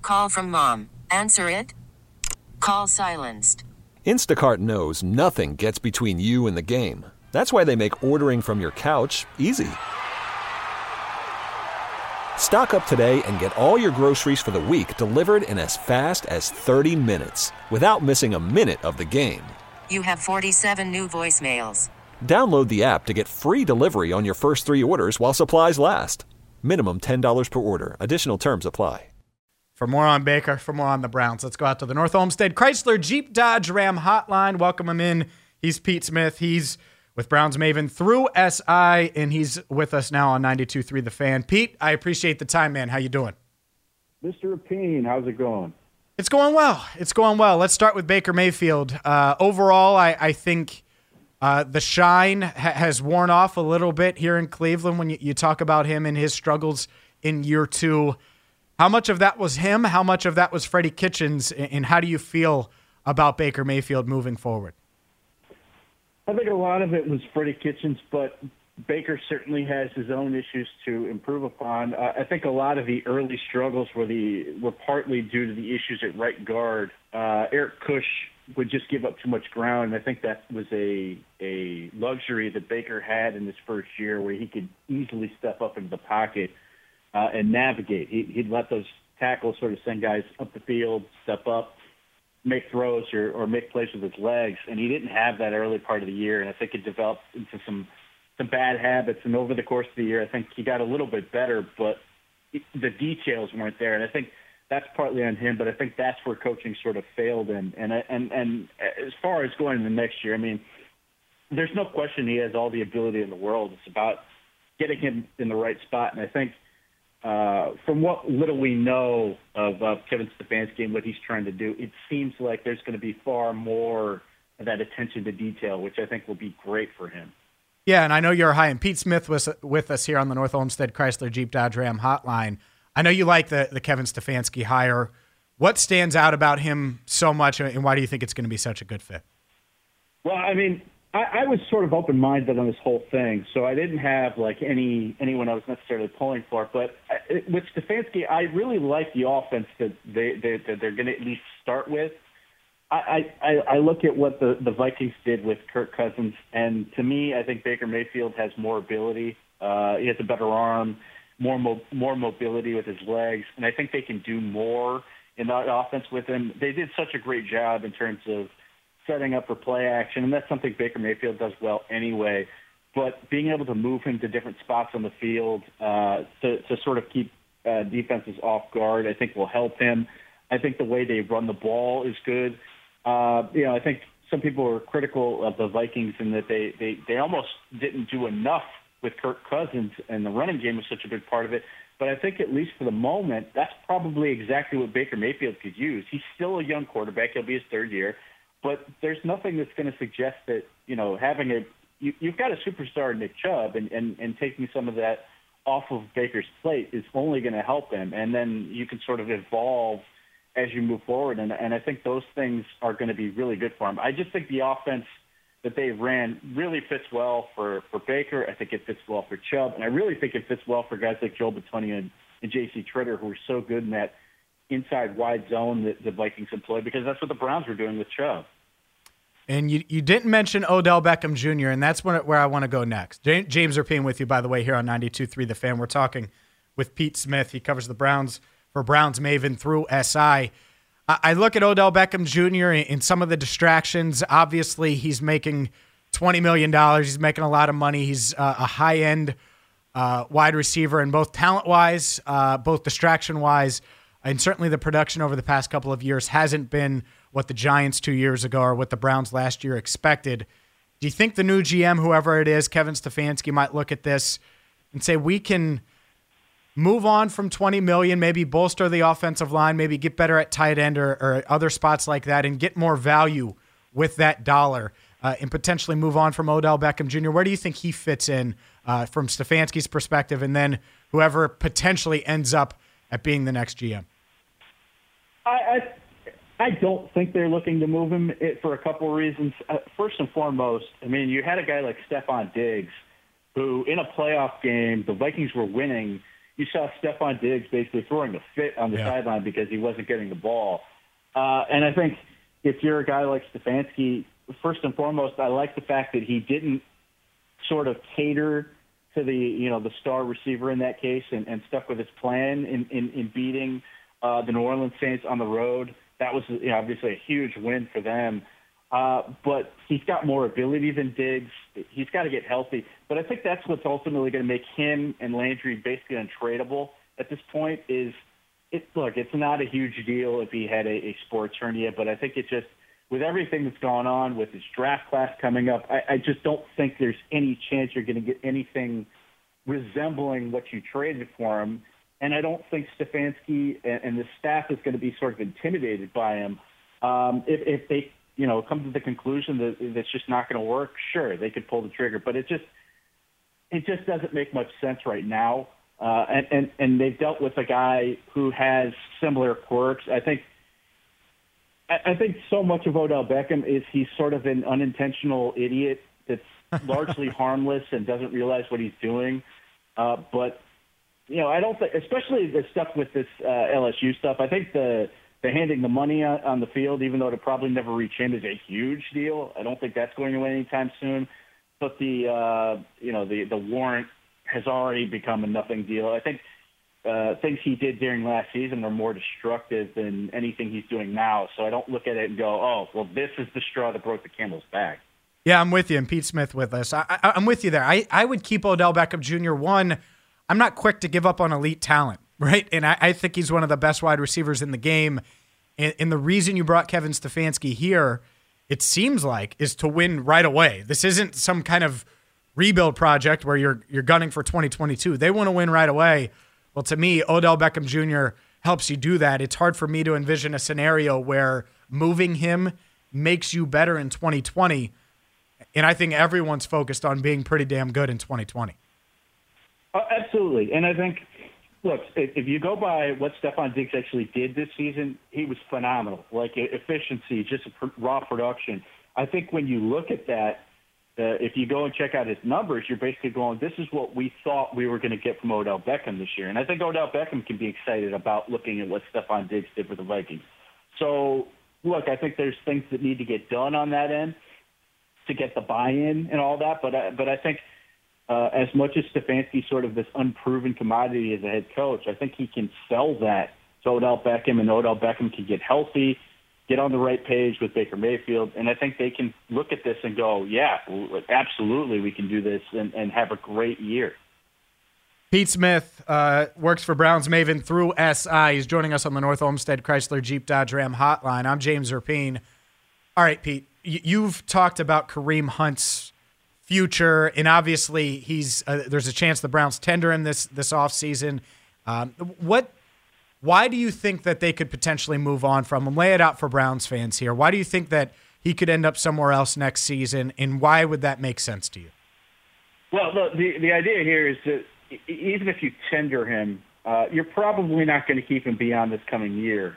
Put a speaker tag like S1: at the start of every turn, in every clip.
S1: Call from mom. Answer it. Call silenced.
S2: Instacart knows nothing gets between you and the game. That's why they make ordering from your couch easy. Stock up today and get all your groceries for the week delivered in as fast as 30 minutes without missing a minute of the game.
S1: You have 47 new voicemails.
S2: Download the app to get free delivery on your first 3 orders while supplies last. Minimum $10 per order. Additional terms apply.
S3: For more on Baker, for more on the Browns, let's go out to the North Olmsted Chrysler Jeep Dodge Ram hotline. Welcome him in. He's Pete Smith. He's with Browns Maven through SI, and he's with us now on 92.3 The Fan. Pete, I appreciate the time, man. How you doing?
S4: Mr. Rapine, how's it going?
S3: It's going well. It's going well. Let's start with Baker Mayfield. Overall, I think the shine has worn off a little bit here in Cleveland when you talk about him and his struggles in year 2. How much of that was him? How much of that was Freddie Kitchens? And how do you feel about Baker Mayfield moving forward?
S4: I think a lot of it was Freddie Kitchens, but Baker certainly has his own issues to improve upon. I think a lot of the early struggles were partly due to the issues at right guard. Eric Kush would just give up too much ground, and I think that was a luxury that Baker had in his first year where he could easily step up into the pocket and navigate. He'd let those tackles sort of send guys up the field, step up, make throws or make plays with his legs, and he didn't have that early part of the year, and I think it developed into some bad habits, and over the course of the year, I think he got a little bit better, but the details weren't there, and I think that's partly on him, but I think that's where coaching sort of failed him. And as far as going into next year, I mean, there's no question he has all the ability in the world. It's about getting him in the right spot, and I think from what little we know of Kevin Stefanski and what he's trying to do, it seems like there's going to be far more of that attention to detail, which I think will be great for him.
S3: Yeah, and I know you're high, and Pete Smith was with us here on the North Olmsted Chrysler Jeep Dodge Ram hotline. I know you like the Kevin Stefanski hire. What stands out about him so much, and why do you think it's going to be such a good fit?
S4: Well, I mean, I was sort of open-minded on this whole thing, so I didn't have like anyone I was necessarily pulling for. But with Stefanski, I really like the offense that they're going to at least start with. I look at what the Vikings did with Kirk Cousins, and to me, I think Baker Mayfield has more ability. He has a better arm, more mobility with his legs, and I think they can do more in that offense with him. They did such a great job in terms of setting up for play action, and that's something Baker Mayfield does well anyway. But being able to move him to different spots on the field to sort of keep defenses off guard, I think will help him. I think the way they run the ball is good. I think some people were critical of the Vikings in that they almost didn't do enough with Kirk Cousins, and the running game was such a big part of it. But I think at least for the moment, that's probably exactly what Baker Mayfield could use. He's still a young quarterback. He'll be his third year. But there's nothing that's going to suggest that, having you've got a superstar in Nick Chubb, and taking some of that off of Baker's plate is only going to help him. And then you can sort of evolve as you move forward. And I think those things are going to be really good for him. I just think the offense that they ran really fits well for Baker. I think it fits well for Chubb. And I really think it fits well for guys like Joe Bitonio and J.C. Tretter, who are so good in that inside wide zone that the Vikings employ, because that's what the Browns were doing with Chubb.
S3: And you didn't mention Odell Beckham Jr., and that's where I want to go next. James Rapine with you, by the way, here on 92.3 The Fan. We're talking with Pete Smith. He covers the Browns for Browns Maven through SI. I look at Odell Beckham Jr. and some of the distractions. Obviously, he's making $20 million. He's making a lot of money. He's a high-end wide receiver, and both talent-wise, both distraction-wise, and certainly the production over the past couple of years hasn't been what the Giants 2 years ago or what the Browns last year expected. Do you think the new GM, whoever it is, Kevin Stefanski, might look at this and say, we can move on from $20 million, maybe bolster the offensive line, maybe get better at tight end or other spots like that, and get more value with that dollar, and potentially move on from Odell Beckham Jr.? Where do you think he fits in from Stefanski's perspective, and then whoever potentially ends up at being the next GM?
S4: I don't think they're looking to move him for a couple of reasons. First and foremost, I mean, you had a guy like Stephon Diggs, who in a playoff game, the Vikings were winning, you saw Stephon Diggs basically throwing a fit on the sideline because he wasn't getting the ball. And I think if you're a guy like Stefanski, first and foremost, I like the fact that he didn't sort of cater to the star receiver in that case and stuck with his plan in beating the New Orleans Saints on the road. That was obviously a huge win for them. But he's got more ability than Diggs. He's got to get healthy. But I think that's what's ultimately going to make him and Landry basically untradeable at this point is, it's not a huge deal if he had a sports hernia, but I think it just, with everything that's gone on with his draft class coming up, I just don't think there's any chance you're going to get anything resembling what you traded for him. And I don't think Stefanski and the staff is going to be sort of intimidated by him. If they come to the conclusion that it's just not going to work, sure, they could pull the trigger. But it just doesn't make much sense right now. And they've dealt with a guy who has similar quirks. I think so much of Odell Beckham is he's sort of an unintentional idiot that's largely harmless and doesn't realize what he's doing. But I don't think, especially the stuff with this LSU stuff, I think the handing the money on the field, even though it'll probably never reach him, is a huge deal. I don't think that's going away anytime soon. But the warrant has already become a nothing deal. I think things he did during last season are more destructive than anything he's doing now. So I don't look at it and go, oh, well, this is the straw that broke the camel's back.
S3: Yeah, I'm with you. And Pete Smith with us. I'm with you there. I would keep Odell Beckham Jr. One, I'm not quick to give up on elite talent, right? And I think he's one of the best wide receivers in the game. And the reason you brought Kevin Stefanski here, it seems like, is to win right away. This isn't some kind of rebuild project where you're gunning for 2022. They want to win right away. Well, to me, Odell Beckham Jr. helps you do that. It's hard for me to envision a scenario where moving him makes you better in 2020. And I think everyone's focused on being pretty damn good in 2020.
S4: Absolutely. And I think, look, if you go by what Stephon Diggs actually did this season, he was phenomenal. Like efficiency, just raw production. I think when you look at that, if you go and check out his numbers, you're basically going, this is what we thought we were going to get from Odell Beckham this year. And I think Odell Beckham can be excited about looking at what Stephon Diggs did with the Vikings. So, look, I think there's things that need to get done on that end to get the buy-in and all that. But I think as much as Stefanski's sort of this unproven commodity as a head coach, I think he can sell that to Odell Beckham, and Odell Beckham can get healthy, get on the right page with Baker Mayfield, and I think they can look at this and go, yeah, absolutely, we can do this and have a great year.
S3: Pete Smith works for Browns Maven through SI. He's joining us on the North Olmsted Chrysler Jeep Dodge Ram hotline. I'm James Rapien. All right, Pete, you've talked about Kareem Hunt's future, and obviously there's a chance the Browns tender him this offseason. Why do you think that they could potentially move on from him? Lay it out for Browns fans here. Why do you think that he could end up somewhere else next season, and why would that make sense to you?
S4: Well, the idea here is that even if you tender him, you're probably not going to keep him beyond this coming year.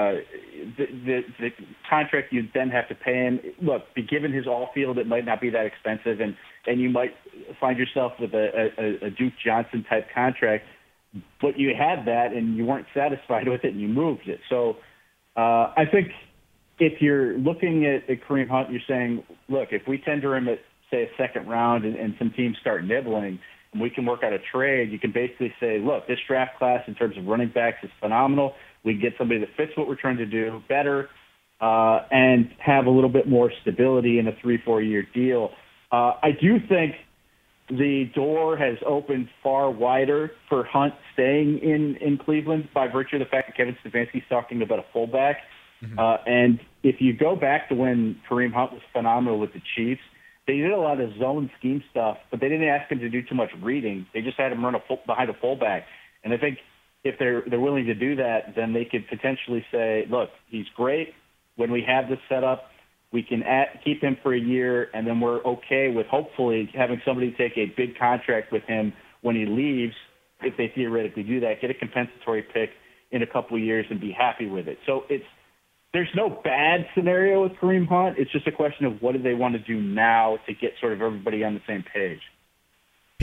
S4: The contract you then have to pay him, look, given his all-field, it might not be that expensive, and you might find yourself with a Duke Johnson-type contract, but you had that and you weren't satisfied with it and you moved it. So I think if you're looking at Kareem Hunt, you're saying, look, if we tender him at, say, a second round and some teams start nibbling and we can work out a trade, you can basically say, look, this draft class in terms of running backs is phenomenal. We can get somebody that fits what we're trying to do better and have a little bit more stability in a 3-4 year deal. I do think the door has opened far wider for Hunt staying in Cleveland by virtue of the fact that Kevin Stefanski's talking about a fullback. Mm-hmm. And if you go back to when Kareem Hunt was phenomenal with the Chiefs, they did a lot of zone scheme stuff, but they didn't ask him to do too much reading. They just had him run behind a fullback. And I think if they're willing to do that, then they could potentially say, look, he's great. When we have this set up, we can keep him for a year, and then we're okay with hopefully having somebody take a big contract with him when he leaves, if they theoretically do that, get a compensatory pick in a couple of years and be happy with it. So there's no bad scenario with Kareem Hunt. It's just a question of what do they want to do now to get sort of everybody on the same page.
S3: Pete,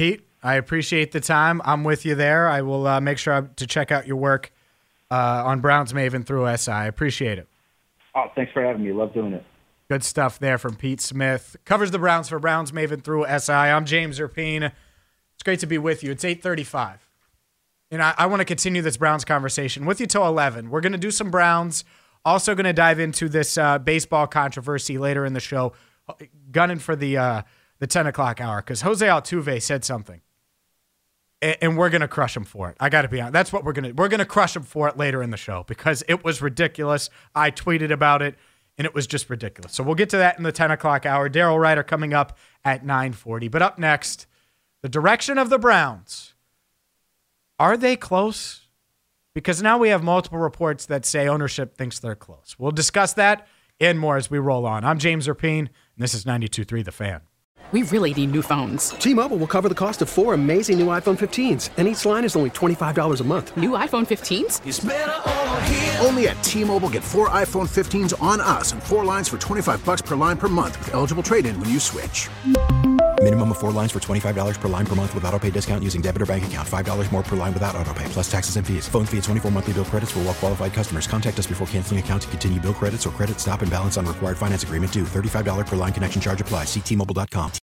S3: I appreciate the time. I'm with you there. I will make sure to check out your work on Browns Maven through SI. I appreciate it.
S4: Oh, thanks for having me. Love doing it.
S3: Good stuff there from Pete Smith. Covers the Browns for Browns Maven through SI. I'm James Rapien. It's great to be with you. It's 8:35. And I want to continue this Browns conversation with you till 11. We're going to do some Browns. Also going to dive into this baseball controversy later in the show. Gunning for the 10 o'clock hour because Jose Altuve said something. And we're going to crush him for it. I got to be honest. That's what we're going to crush him for it later in the show because it was ridiculous. I tweeted about it, and it was just ridiculous. So we'll get to that in the 10 o'clock hour. Daryl Ryder coming up at 9:40. But up next, the direction of the Browns. Are they close? Because now we have multiple reports that say ownership thinks they're close. We'll discuss that and more as we roll on. I'm James Rapien, and this is 92.3 The Fan.
S5: We really need new phones.
S6: T-Mobile will cover the cost of 4 amazing new iPhone 15s, and each line is only $25 a month.
S5: New iPhone 15s?
S7: It's better over here. Only at T-Mobile, get 4 iPhone 15s on us and 4 lines for $25 per line per month with eligible trade-in when you switch.
S8: Minimum of 4 lines for $25 per line per month with autopay discount using debit or bank account. $5 more per line without autopay, plus taxes and fees. Phone fee at 24 monthly bill credits for well-qualified customers. Contact us before canceling account to continue bill credits or credit stop and balance on required finance agreement due. $35 per line connection charge applies. See T-Mobile.com.